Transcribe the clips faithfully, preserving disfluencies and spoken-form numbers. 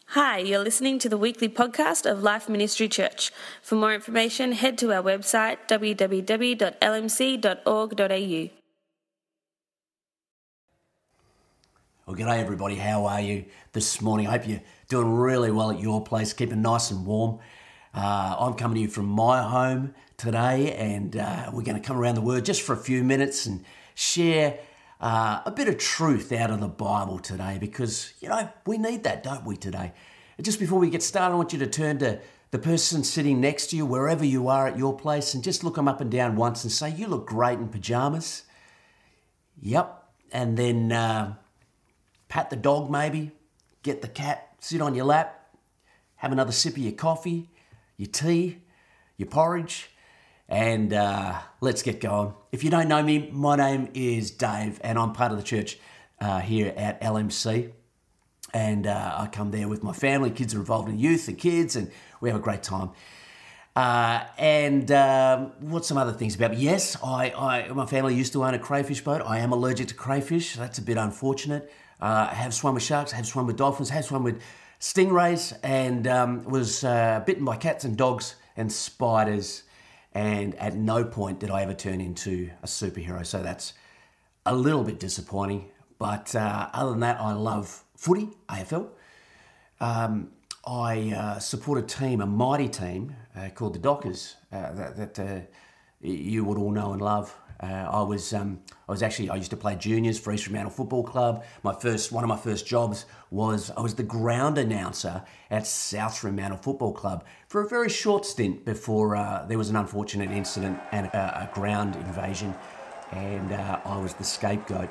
Hi, you're listening to the weekly podcast of Life Ministry Church. For more information, head to our website w w w dot l m c dot org dot a u. Well, g'day everybody, how are you this morning? I hope you're doing really well at your place, keeping nice and warm. Uh, I'm coming to you from my home today, and uh, we're going to come around the Word just for a few minutes and share uh, a bit of truth out of the Bible today, because, you know, we need that, don't we, today? And just before we get started, I want you to turn to the person sitting next to you, wherever you are at your place, and just look them up and down once and say, you look great in pajamas. Yep. And then uh, pat the dog maybe, get the cat, sit on your lap, have another sip of your coffee, your tea, your porridge, and uh, let's get going. If you don't know me, my name is Dave, and I'm part of the church uh, here at L M C. And uh, I come there with my family. Kids are involved in youth and kids, and we have a great time. Uh, and um, what's some other things about me? Yes, I, I, my family used to own a crayfish boat. I am allergic to crayfish. That's a bit unfortunate. Uh, I have swum with sharks, I have swum with dolphins, have swum with stingrays, and um, was uh, bitten by cats and dogs and spiders. And at no point did I ever turn into a superhero. So that's a little bit disappointing. But uh, other than that, I love footy, A F L. Um, I uh, support a team, a mighty team uh, called the Dockers uh, that, that uh, you would all know and love. Uh, I was um, I was actually I used to play juniors for East Fremantle Football Club. My first one of my first jobs was I was the ground announcer at South Fremantle Football Club for a very short stint before uh, there was an unfortunate incident and a, a ground invasion, and uh, I was the scapegoat.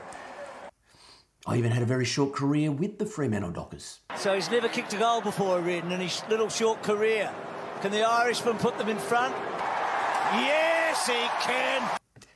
I even had a very short career with the Fremantle Dockers. So he's never kicked a goal before, Reardon, in his little short career. Can the Irishman put them in front? Yes, he can!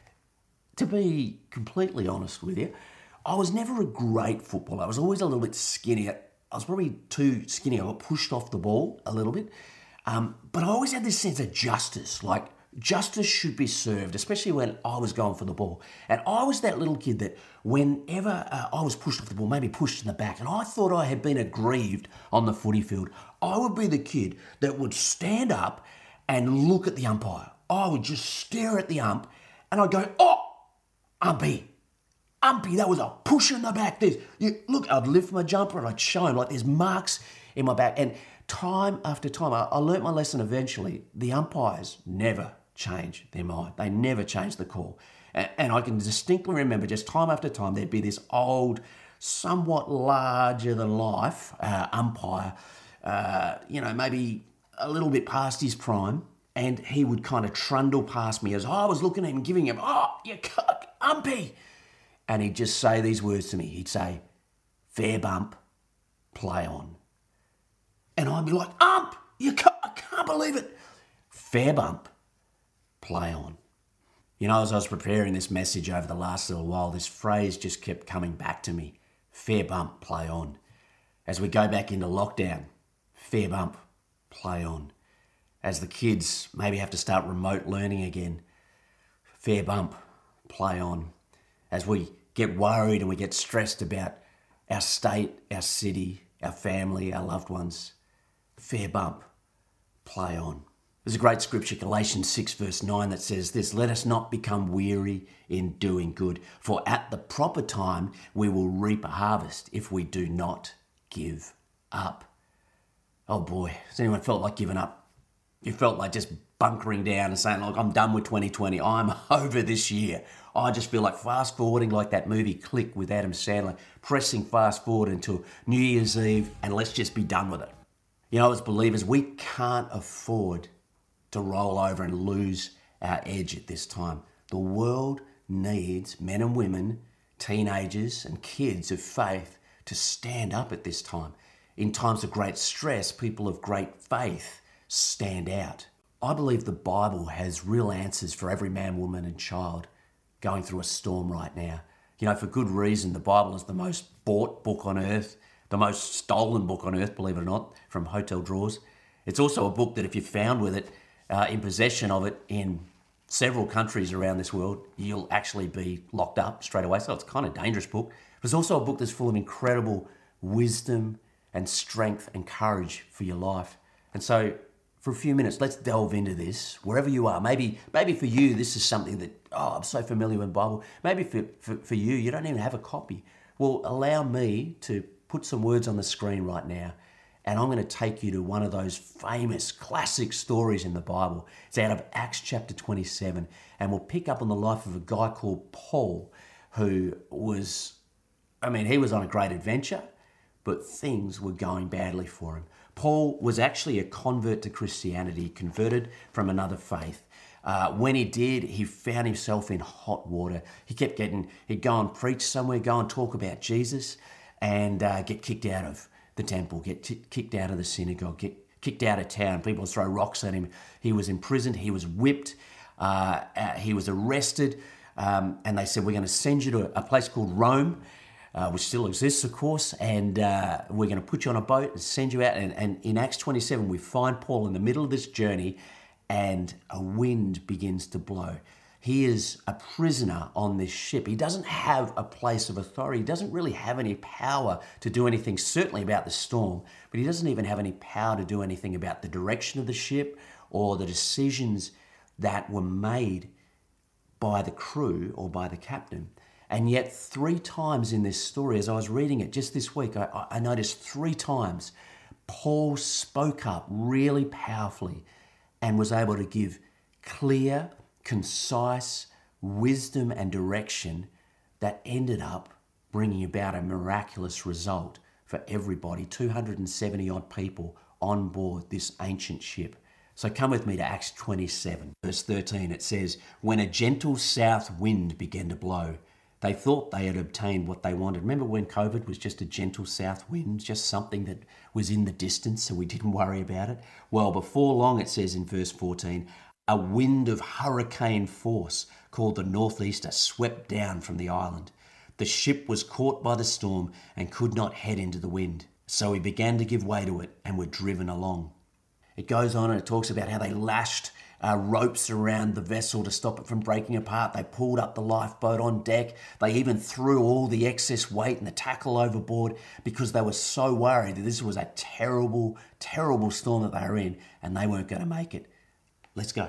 To be completely honest with you, I was never a great footballer. I was always a little bit skinny. I was probably too skinny. I got pushed off the ball a little bit. Um, but I always had this sense of justice, like justice should be served, especially when I was going for the ball. And I was that little kid that whenever uh, I was pushed off the ball, maybe pushed in the back, and I thought I had been aggrieved on the footy field, I would be the kid that would stand up and look at the umpire. I would just stare at the ump and I'd go, oh, Umpy, Umpy, that was a push in the back. There's, you, look, I'd lift my jumper and I'd show him, like, there's marks in my back. And time after time, I, I learnt my lesson eventually. The umpires never change their mind. They never change the call. And, and I can distinctly remember just time after time, there'd be this old, somewhat larger than life uh, umpire, uh, you know, maybe a little bit past his prime. And he would kind of trundle past me as I was looking at him, giving him, oh, you cuck, Umpy. And he'd just say these words to me. He'd say, fair bump, play on. And I'd be like, ump, you cuck, I can't believe it. Fair bump, play on. You know, as I was preparing this message over the last little while, this phrase just kept coming back to me. Fair bump, play on. As we go back into lockdown, fair bump, play on. As the kids maybe have to start remote learning again, fair bump, play on. As we get worried and we get stressed about our state, our city, our family, our loved ones, fair bump, play on. There's a great scripture, Galatians six verse nine, that says this, let us not become weary in doing good, for at the proper time we will reap a harvest if we do not give up. Oh boy, has anyone felt like giving up? You felt like just bunkering down and saying, look, I'm done with twenty twenty. I'm over this year. I just feel like fast forwarding like that movie Click with Adam Sandler, pressing fast forward into New Year's Eve and let's just be done with it. You know, as believers, we can't afford to roll over and lose our edge at this time. The world needs men and women, teenagers and kids of faith to stand up at this time. In times of great stress, people of great faith stand out. I believe the Bible has real answers for every man, woman and child going through a storm right now. You know, for good reason, the Bible is the most bought book on earth, the most stolen book on earth, believe it or not, from hotel drawers. It's also a book that if you're found with it, uh, in possession of it in several countries around this world, you'll actually be locked up straight away. So it's kind of a dangerous book. But it's also a book that's full of incredible wisdom and strength and courage for your life. And so for a few minutes, let's delve into this, wherever you are. Maybe maybe for you, this is something that, oh, I'm so familiar with the Bible. Maybe for, for, for you, you don't even have a copy. Well, allow me to put some words on the screen right now, and I'm going to take you to one of those famous classic stories in the Bible. It's out of Acts chapter twenty-seven, and we'll pick up on the life of a guy called Paul, who was, I mean, he was on a great adventure, but things were going badly for him. Paul was actually a convert to Christianity, converted from another faith. Uh, when he did, he found himself in hot water. He kept getting, he'd go and preach somewhere, go and talk about Jesus, and uh, get kicked out of the temple, get t- kicked out of the synagogue, get kicked out of town. People would throw rocks at him. He was imprisoned, he was whipped, uh, uh, he was arrested, um, and they said, we're going to send you to a place called Rome, Uh, which still exists, of course, and uh, we're going to put you on a boat and send you out. And, and in Acts twenty-seven, we find Paul in the middle of this journey, and a wind begins to blow. He is a prisoner on this ship. He doesn't have a place of authority. He doesn't really have any power to do anything, certainly about the storm, but he doesn't even have any power to do anything about the direction of the ship or the decisions that were made by the crew or by the captain. And yet three times in this story, as I was reading it just this week, I, I noticed three times Paul spoke up really powerfully and was able to give clear, concise wisdom and direction that ended up bringing about a miraculous result for everybody, two hundred seventy odd people on board this ancient ship. So come with me to Acts twenty-seven, verse thirteen. It says, when a gentle south wind began to blow, they thought they had obtained what they wanted. Remember when COVID was just a gentle south wind, just something that was in the distance, so we didn't worry about it? Well, before long, it says in verse fourteen, a wind of hurricane force called the Northeaster swept down from the island. The ship was caught by the storm and could not head into the wind. So we began to give way to it and were driven along. It goes on and it talks about how they lashed Uh, ropes around the vessel to stop it from breaking apart. They pulled up the lifeboat on deck. They even threw all the excess weight and the tackle overboard because they were so worried that this was a terrible, terrible storm that they were in and they weren't going to make it. Let's go.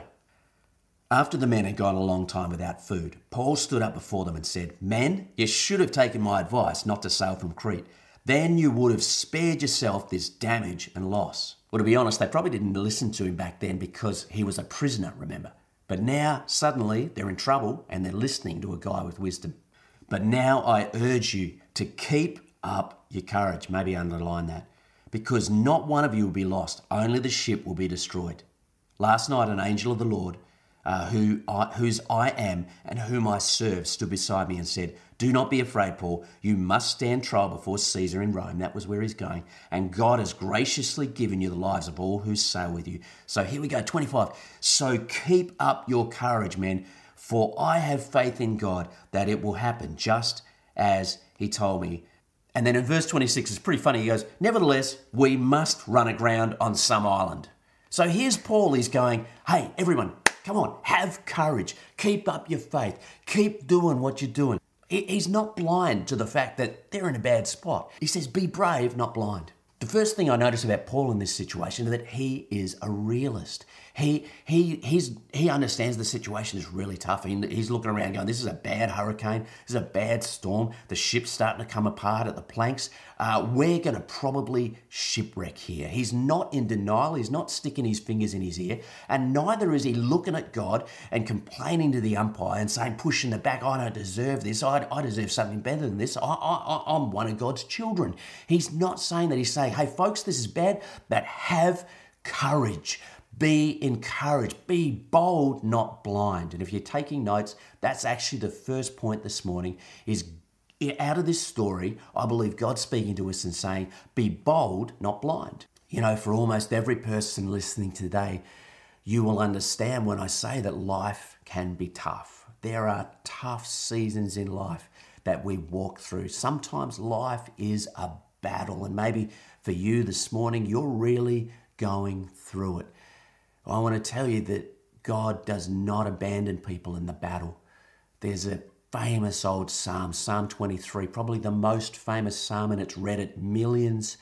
After the men had gone a long time without food, Paul stood up before them and said, men, you should have taken my advice not to sail from Crete. Then you would have spared yourself this damage and loss. Well, to be honest, they probably didn't listen to him back then because he was a prisoner, remember? But now, suddenly, they're in trouble and they're listening to a guy with wisdom. But now I urge you to keep up your courage. Maybe underline that. Because not one of you will be lost. Only the ship will be destroyed. Last night, an angel of the Lord, uh, who I, whose I am and whom I serve, stood beside me and said, do not be afraid, Paul. You must stand trial before Caesar in Rome. That was where he's going. And God has graciously given you the lives of all who sail with you. So here we go, twenty-five. So keep up your courage, men, for I have faith in God that it will happen just as he told me. And then in verse twenty-six, it's pretty funny. He goes, nevertheless, we must run aground on some island. So here's Paul. He's going, hey, everyone, come on, have courage. Keep up your faith. Keep doing what you're doing. He's not blind to the fact that they're in a bad spot. He says, be brave, not blind. The first thing I notice about Paul in this situation is that he is a realist. He he he's he understands the situation is really tough. He, he's looking around going, this is a bad hurricane. This is a bad storm. The ship's starting to come apart at the planks. Uh, we're going to probably shipwreck here. He's not in denial. He's not sticking his fingers in his ear. And neither is he looking at God and complaining to the umpire and saying, pushing the back, I don't deserve this. I, I deserve something better than this. I, I, I'm one of God's children. He's not saying that. He's saying, hey, folks, this is bad, but have courage. Be encouraged. Be bold, not blind. And if you're taking notes, that's actually the first point this morning is out of this story, I believe God's speaking to us and saying, be bold, not blind. You know, for almost every person listening today, you will understand when I say that life can be tough. There are tough seasons in life that we walk through. Sometimes life is a battle. And maybe for you this morning, you're really going through it. I want to tell you that God does not abandon people in the battle. There's a famous old psalm, Psalm twenty-three, probably the most famous psalm, and it's read at millions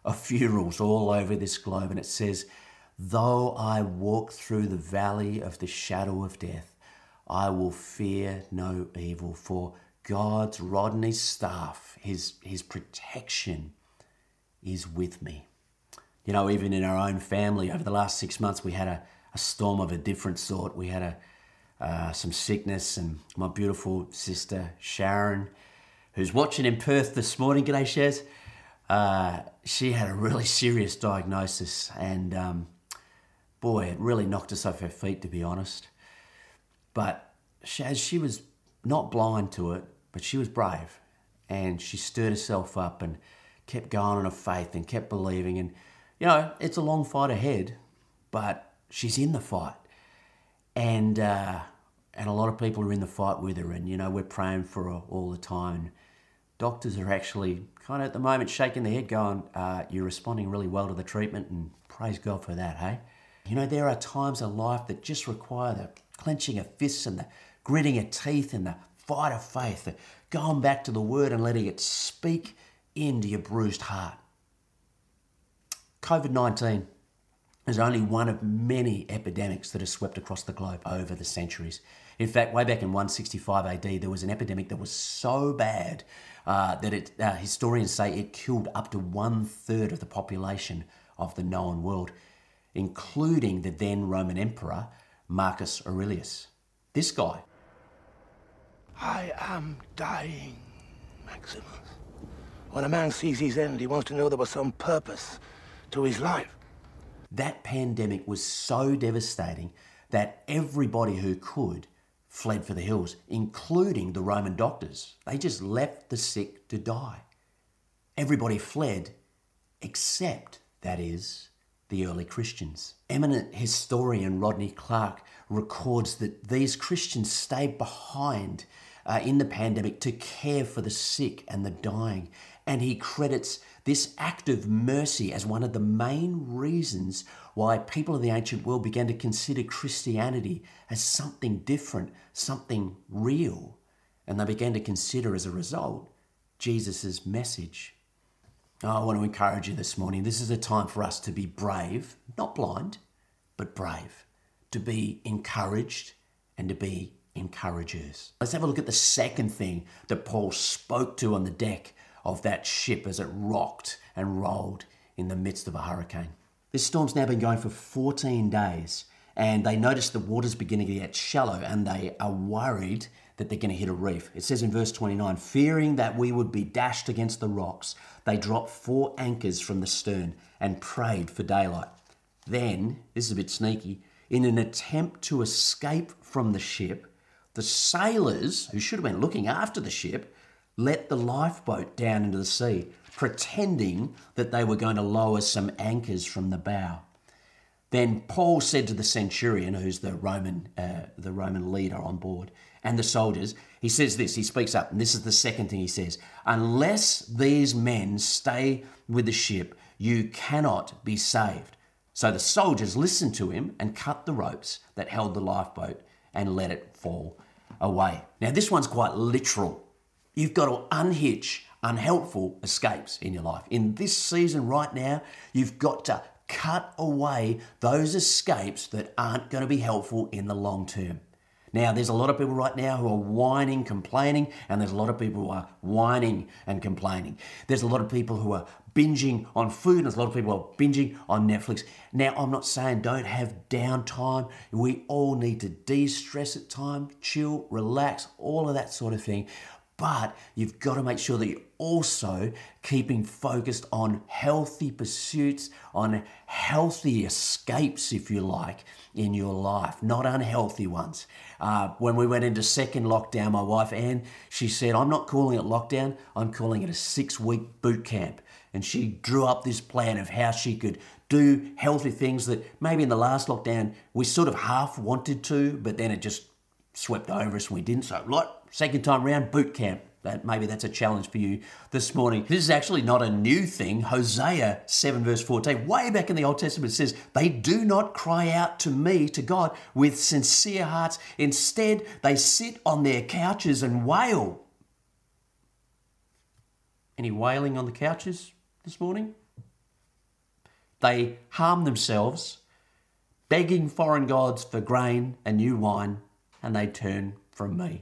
of funerals all over this globe, and it says, though I walk through the valley of the shadow of death, I will fear no evil, for God's rod and his staff, his, his protection is with me. You know, even in our own family, over the last six months, we had a, a storm of a different sort. We had a uh, some sickness, and my beautiful sister, Sharon, who's watching in Perth this morning, g'day Shaz, uh, she had a really serious diagnosis, and um, boy, it really knocked us off her feet, to be honest. But Shaz, she was not blind to it, but she was brave, and she stirred herself up and kept going on her faith and kept believing. And, you know, it's a long fight ahead, but she's in the fight. And uh, and a lot of people are in the fight with her, and, you know, we're praying for her all the time. And doctors are actually kind of at the moment shaking their head going, uh, you're responding really well to the treatment, and praise God for that, hey? You know, there are times in life that just require the clenching of fists and the gritting of teeth and the fight of faith, the going back to the word and letting it speak into your bruised heart. COVID nineteen is only one of many epidemics that have swept across the globe over the centuries. In fact, way back in one sixty-five A D, there was an epidemic that was so bad uh, that it, uh, historians say it killed up to one third of the population of the known world, including the then Roman Emperor, Marcus Aurelius. This guy. I am dying, Maximus. When a man sees his end, he wants to know there was some purpose to his life. That pandemic was so devastating that everybody who could fled for the hills, including the Roman doctors. They just left the sick to die. Everybody fled except, that is, the early Christians. Eminent historian Rodney Clark records that these Christians stayed behind uh, in the pandemic to care for the sick and the dying. And he credits this act of mercy as one of the main reasons why people of the ancient world began to consider Christianity as something different, something real. And they began to consider, as a result, Jesus' message. Oh, I want to encourage you this morning. This is a time for us to be brave, not blind, but brave, to be encouraged and to be encouragers. Let's have a look at the second thing that Paul spoke to on the deck of that ship as it rocked and rolled in the midst of a hurricane. This storm's now been going for fourteen days, and they notice the water's beginning to get shallow, and they are worried that they're going to hit a reef. It says in verse twenty-nine, fearing that we would be dashed against the rocks, they dropped four anchors from the stern and prayed for daylight. Then, this is a bit sneaky, in an attempt to escape from the ship, the sailors, who should have been looking after the ship, let the lifeboat down into the sea, pretending that they were going to lower some anchors from the bow. Then Paul said to the centurion, who's the Roman, uh, the Roman leader on board, and the soldiers, he says this, he speaks up, and this is the second thing he says, unless these men stay with the ship, you cannot be saved. So the soldiers listened to him and cut the ropes that held the lifeboat and let it fall away. Now this one's quite literal. You've got to unhitch unhelpful escapes in your life. In this season right now, you've got to cut away those escapes that aren't going to be helpful in the long term. Now, there's a lot of people right now who are whining, complaining, and there's a lot of people who are whining and complaining. There's a lot of people who are binging on food, and there's a lot of people who are binging on Netflix. Now, I'm not saying don't have downtime. We all need to de-stress at times, chill, relax, all of that sort of thing. But you've got to make sure that you're also keeping focused on healthy pursuits, on healthy escapes, if you like, in your life, not unhealthy ones. Uh, when we went into second lockdown, my wife Anne, she said, I'm not calling it lockdown, I'm calling it a six-week boot camp. And she drew up this plan of how she could do healthy things that maybe in the last lockdown we sort of half wanted to, but then it just swept over us and we didn't. So, like, second time round, boot camp. That maybe that's a challenge for you this morning. This is actually not a new thing. Hosea seven verse fourteen, way back in the Old Testament, says, they do not cry out to me, to God, with sincere hearts. Instead, they sit on their couches and wail. Any wailing on the couches this morning? They harm themselves, begging foreign gods for grain and new wine, and they turn from me.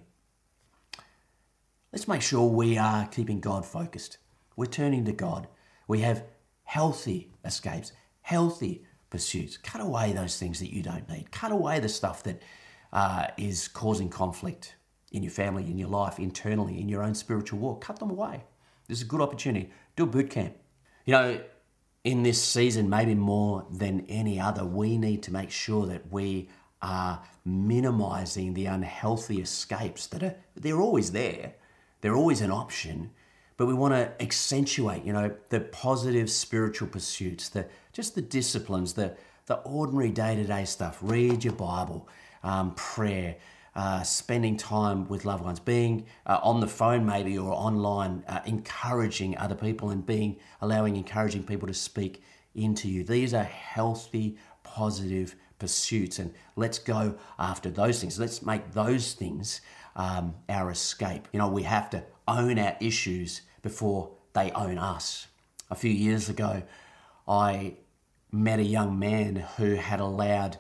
Let's make sure we are keeping God focused. We're turning to God. We have healthy escapes, healthy pursuits. Cut away those things that you don't need. Cut away the stuff that uh, is causing conflict in your family, in your life, internally, in your own spiritual walk. Cut them away. This is a good opportunity. Do a boot camp. You know, in this season, maybe more than any other, we need to make sure that we are minimizing the unhealthy escapes that are, they're always there. They're always an option, but we want to accentuate, you know, the positive spiritual pursuits, the just the disciplines, the the ordinary day-to-day stuff. Read your Bible, um, prayer, uh, spending time with loved ones, being uh, on the phone maybe or online, uh, encouraging other people and being allowing encouraging people to speak into you. These are healthy, positive pursuits, and let's go after those things. Let's make those things um, our escape. You know, we have to own our issues before they own us. A few years ago, I met a young man who had allowed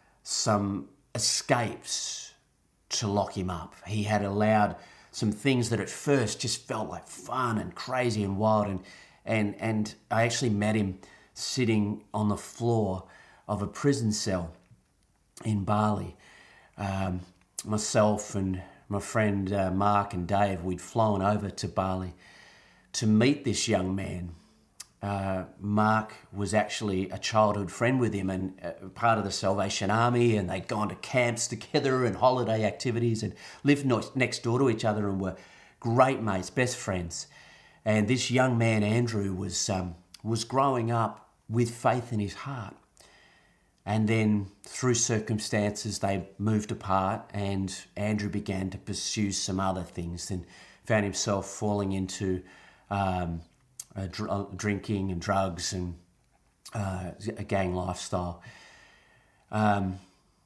some escapes to lock him up. He had allowed some things that at first just felt like fun and crazy and wild, and and and I actually met him sitting on the floor of a prison cell in Bali. Um, myself and my friend uh, Mark and Dave, we'd flown over to Bali to meet this young man. Uh, Mark was actually a childhood friend with him and uh, part of the Salvation Army, and they'd gone to camps together and holiday activities and lived no- next door to each other and were great mates, best friends. And this young man, Andrew, was um, was growing up with faith in his heart. And then through circumstances, they moved apart, and Andrew began to pursue some other things and found himself falling into um, uh, dr- drinking and drugs and uh, a gang lifestyle. Um,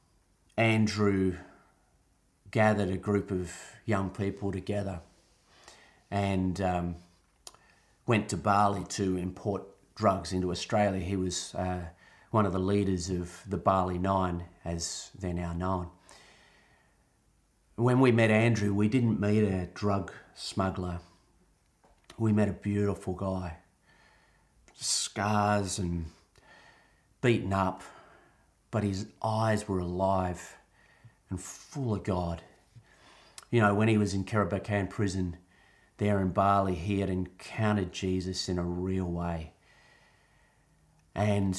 Andrew gathered a group of young people together and um, went to Bali to import drugs into Australia. He was uh, one of the leaders of the Bali Nine, as they're now known. When we met Andrew, we didn't meet a drug smuggler. We met a beautiful guy. Scars and beaten up, but his eyes were alive and full of God. You know, when he was in Kerabakan prison there in Bali, he had encountered Jesus in a real way. And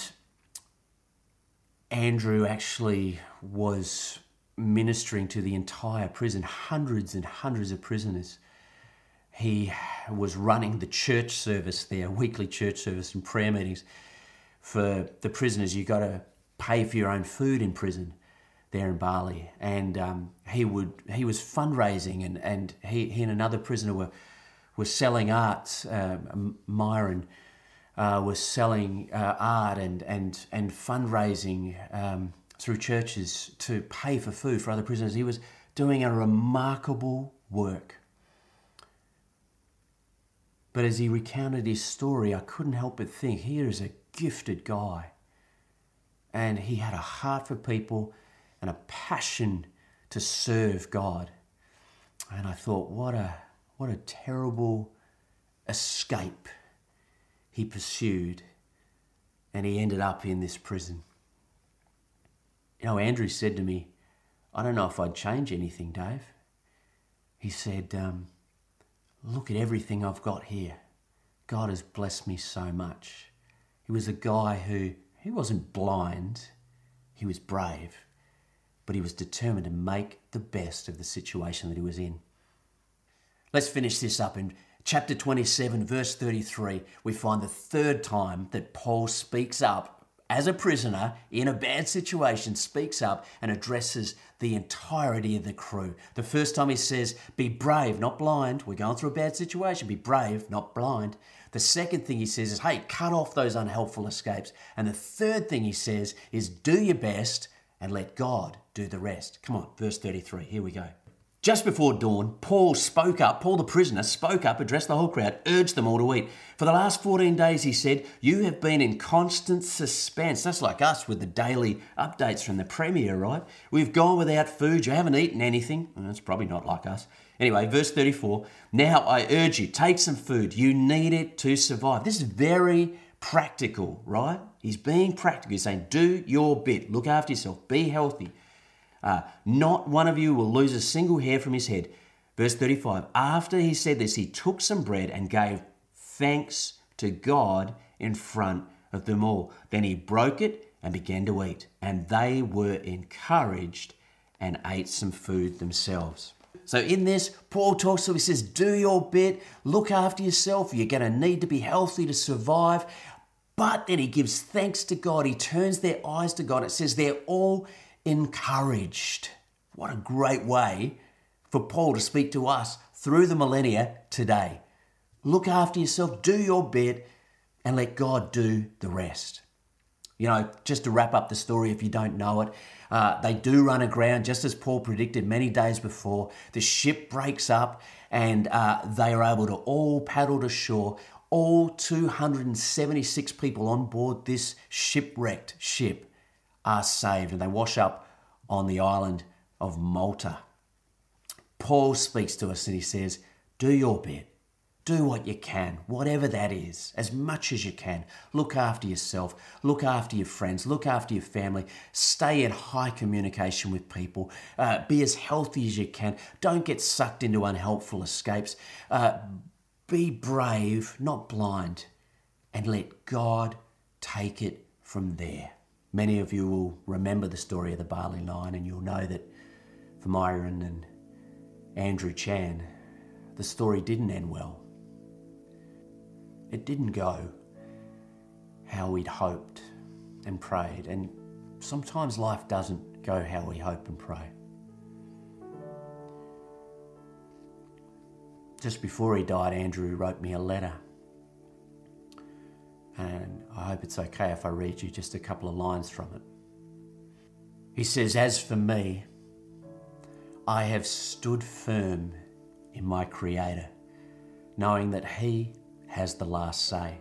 Andrew actually was ministering to the entire prison, hundreds and hundreds of prisoners. He was running the church service there, weekly church service and prayer meetings for the prisoners. You got to pay for your own food in prison there in Bali. And um, he would he was fundraising, and, and he, he and another prisoner were, were selling art, uh, Myron, Uh, was selling uh, art and and and fundraising um, through churches to pay for food for other prisoners. He was doing a remarkable work. But as he recounted his story, I couldn't help but think, here is a gifted guy. And he had a heart for people and a passion to serve God. And I thought, what a what a terrible escape he pursued, and he ended up in this prison. You know, Andrew said to me, I don't know if I'd change anything, Dave. He said, um, look at everything I've got here. God has blessed me so much. He was a guy who, he wasn't blind, he was brave, but he was determined to make the best of the situation that he was in. Let's finish this up in chapter twenty-seven, verse thirty-three. We find the third time that Paul speaks up as a prisoner in a bad situation, speaks up and addresses the entirety of the crew. The first time he says, be brave, not blind. We're going through a bad situation. Be brave, not blind. The second thing he says is, hey, cut off those unhelpful escapes. And the third thing he says is, do your best and let God do the rest. Come on, verse thirty-three, here we go. Just before dawn, Paul spoke up, Paul the prisoner spoke up, addressed the whole crowd, urged them all to eat. For the last fourteen days, he said, you have been in constant suspense. That's like us with the daily updates from the Premier, right? We've gone without food, you haven't eaten anything. Well, that's probably not like us. Anyway, verse thirty-four, now I urge you, take some food. You need it to survive. This is very practical, right? He's being practical. He's saying, do your bit. Look after yourself. Be healthy. Uh, not one of you will lose a single hair from his head. Verse thirty-five, after he said this, he took some bread and gave thanks to God in front of them all. Then he broke it and began to eat. And they were encouraged and ate some food themselves. So in this, Paul talks to him, he says, do your bit, look after yourself. You're going to need to be healthy to survive. But then he gives thanks to God. He turns their eyes to God. It says they're all encouraged. What a great way for Paul to speak to us through the millennia today. Look after yourself, do your bit, and let God do the rest. You know, just to wrap up the story, if you don't know it, uh, they do run aground, just as Paul predicted many days before. The ship breaks up and uh, they are able to all paddle to shore. All two hundred seventy-six people on board this shipwrecked ship are saved, and they wash up on the island of Malta. Paul speaks to us and he says, do your bit. Do what you can, whatever that is, as much as you can. Look after yourself, look after your friends, look after your family. Stay in high communication with people. Uh, be as healthy as you can. Don't get sucked into unhelpful escapes. Uh, be brave, not blind, and let God take it from there. Many of you will remember the story of the barley line, and you'll know that for Myron and Andrew Chan, the story didn't end well. It didn't go how we'd hoped and prayed, and sometimes life doesn't go how we hope and pray. Just before he died, Andrew wrote me a letter, and I hope it's okay if I read you just a couple of lines from it. He says, as for me, I have stood firm in my Creator, knowing that He has the last say.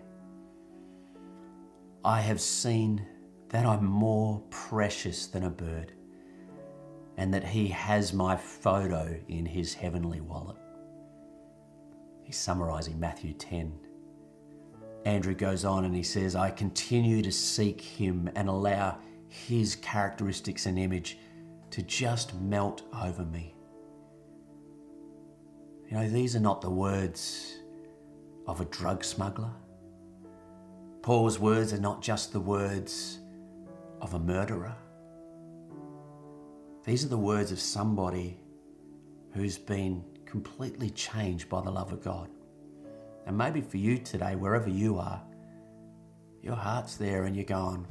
I have seen that I'm more precious than a bird, and that He has my photo in His heavenly wallet. He's summarising Matthew ten. Andrew goes on and he says, I continue to seek Him and allow His characteristics and image to just melt over me. You know, these are not the words of a drug smuggler. Paul's words are not just the words of a murderer. These are the words of somebody who's been completely changed by the love of God. And maybe for you today, wherever you are, your heart's there and you're going,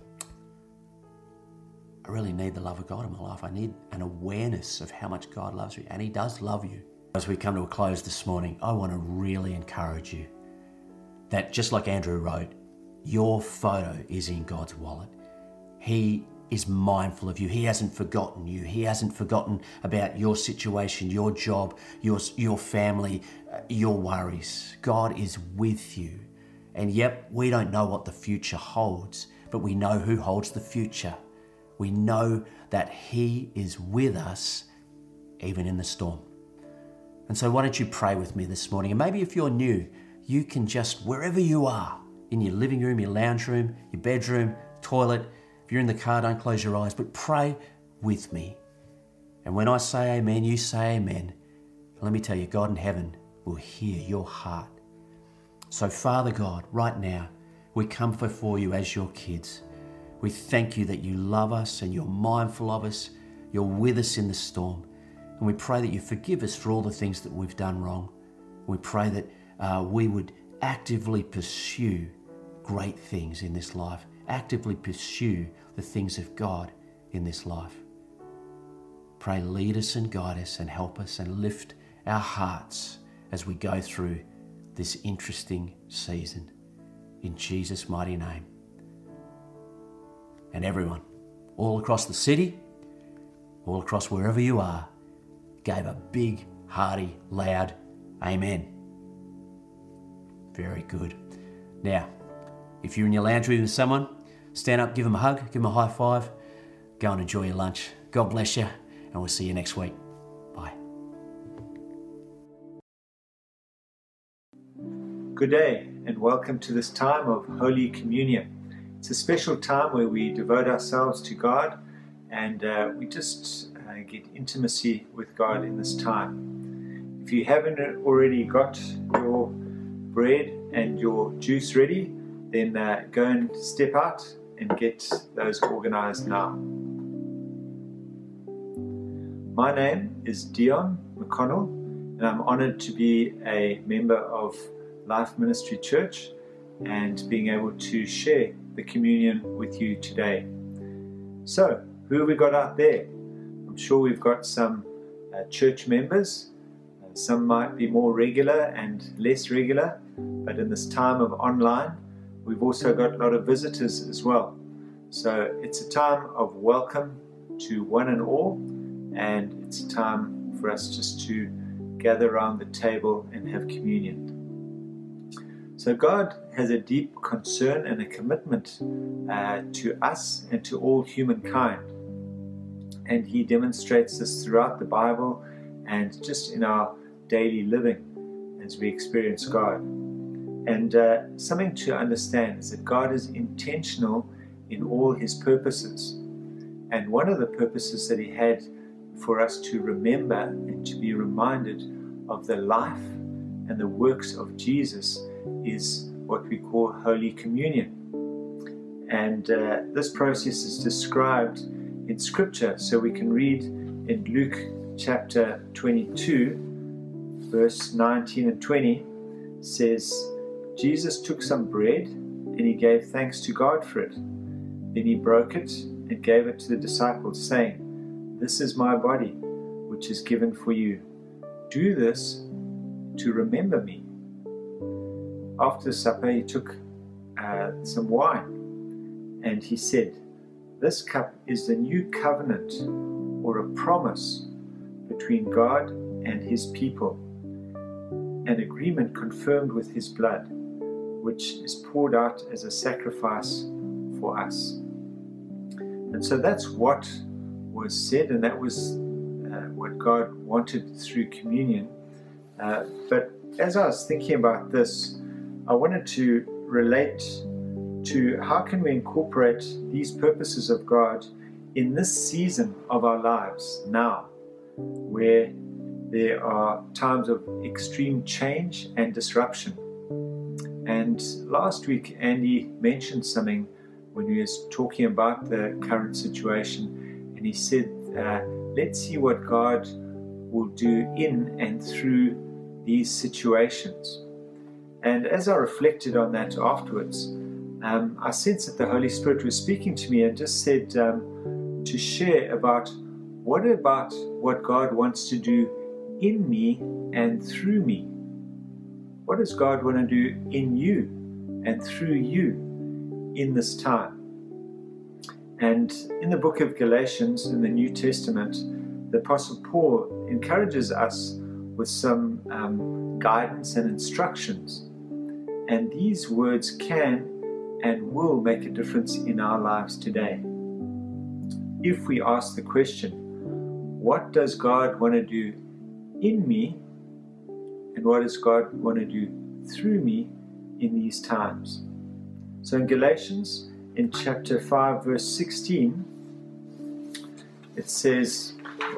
I really need the love of God in my life. I need an awareness of how much God loves me, and He does love you. As we come to a close this morning, I want to really encourage you that just like Andrew wrote, your photo is in God's wallet. He is mindful of you. He hasn't forgotten you. He hasn't forgotten about your situation, your job, your, your family, uh, your worries. God is with you. And yep, we don't know what the future holds, but we know who holds the future. We know that He is with us even in the storm. And so why don't you pray with me this morning? And maybe if you're new, you can just, wherever you are, in your living room, your lounge room, your bedroom, toilet, if you're in the car, don't close your eyes, but pray with me. And when I say amen, you say amen. Let me tell you, God in heaven will hear your heart. So Father God, right now, we come before you as your kids. We thank you that you love us and you're mindful of us. You're with us in the storm. And we pray that you forgive us for all the things that we've done wrong. We pray that uh, we would actively pursue great things in this life, actively pursue the things of God in this life. Pray, lead us and guide us and help us and lift our hearts as we go through this interesting season. In Jesus' mighty name. And everyone, all across the city, all across wherever you are, gave a big, hearty, loud amen. Very good. Now, if you're in your lounge room with someone, stand up, give them a hug, give them a high five, go and enjoy your lunch. God bless you, and we'll see you next week. Bye. Good day, and welcome to this time of Holy Communion. It's a special time where we devote ourselves to God, and uh, we just uh, get intimacy with God in this time. If you haven't already got your bread and your juice ready, then uh, go and step out and get those organized now. My name is Dion McConnell, and I'm honored to be a member of Life Ministry Church and being able to share the communion with you today. So, who have we got out there? I'm sure we've got some uh, church members. Uh, some might be more regular and less regular, but in this time of online, we've also got a lot of visitors as well. So it's a time of welcome to one and all, and it's a time for us just to gather around the table and have communion. So God has a deep concern and a commitment uh, to us and to all humankind. And He demonstrates this throughout the Bible and just in our daily living as we experience God. And uh, something to understand is that God is intentional in all His purposes. And one of the purposes that He had for us to remember and to be reminded of the life and the works of Jesus is what we call Holy Communion. And uh, this process is described in Scripture. So we can read in Luke chapter twenty-two, verse nineteen and twenty, says, Jesus took some bread and He gave thanks to God for it. Then He broke it and gave it to the disciples, saying, This is my body, which is given for you. Do this to remember me. After supper, He took uh, some wine, and He said, This cup is the new covenant, or a promise, between God and His people, an agreement confirmed with His blood, which is poured out as a sacrifice for us. And so that's what was said, and that was uh, what God wanted through communion. Uh, but as I was thinking about this, I wanted to relate to how can we incorporate these purposes of God in this season of our lives now, where there are times of extreme change and disruption. And last week, Andy mentioned something when he was talking about the current situation, and he said, uh, let's see what God will do in and through these situations. And as I reflected on that afterwards, um, I sensed that the Holy Spirit was speaking to me and just said um, to share about what about what God wants to do in me and through me. What does God want to do in you and through you in this time? And in the book of Galatians in the New Testament, the Apostle Paul encourages us with some um, guidance and instructions. And these words can and will make a difference in our lives today. If we ask the question, what does God want to do in me, and what does God want to do through me in these times? So in Galatians, in chapter five, verse sixteen, it says,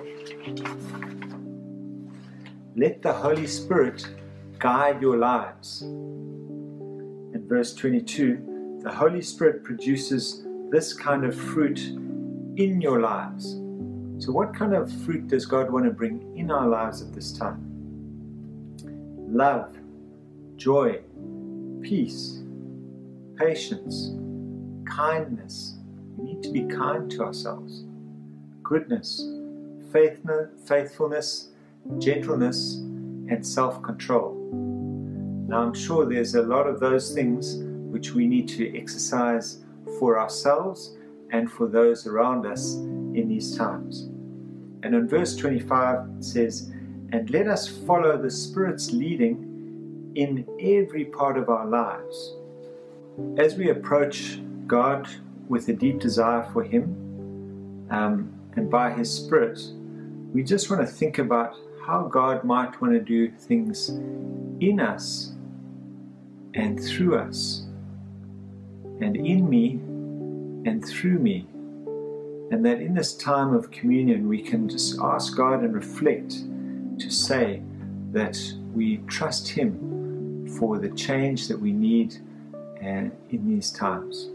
let the Holy Spirit guide your lives. In verse twenty-two, the Holy Spirit produces this kind of fruit in your lives. So what kind of fruit does God want to bring in our lives at this time? Love, joy, peace, patience, kindness. We need to be kind to ourselves. Goodness, faithfulness, gentleness, and self-control. Now I'm sure there's a lot of those things which we need to exercise for ourselves and for those around us in these times. And in verse twenty-five it says, "And let us follow the Spirit's leading in every part of our lives." As we approach God with a deep desire for Him, um, and by His Spirit, we just want to think about how God might want to do things in us and through us, and in me and through me. And that in this time of communion we can just ask God and reflect to say that we trust Him for the change that we need uh, in these times.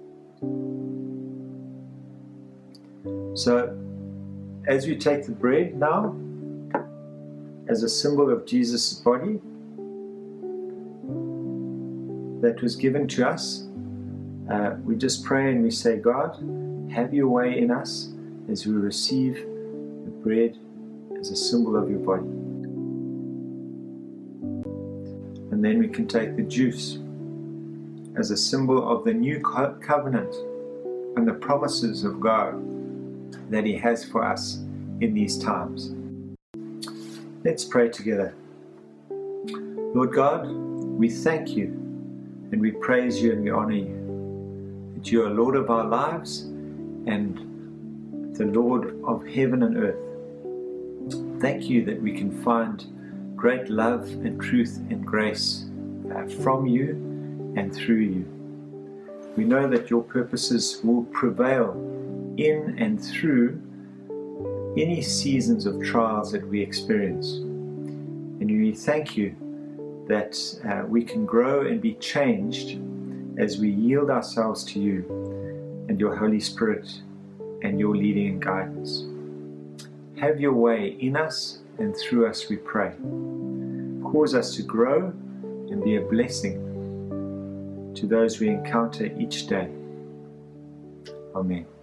So as we take the bread now as a symbol of Jesus' body that was given to us, uh, we just pray and we say, God, have your way in us as we receive the bread as a symbol of your body. And then we can take the juice as a symbol of the new co- covenant and the promises of God that He has for us in these times. Let's pray together. Lord God, we thank you and we praise you and we honor you, that you are Lord of our lives and the Lord of heaven and earth. Thank you that we can find great love and truth and grace uh, from you and through you. We know that your purposes will prevail in and through any seasons of trials that we experience. And we thank you that uh, we can grow and be changed as we yield ourselves to you and your Holy Spirit and your leading and guidance. Have your way in us and through us, we pray. Cause us to grow and be a blessing to those we encounter each day. Amen.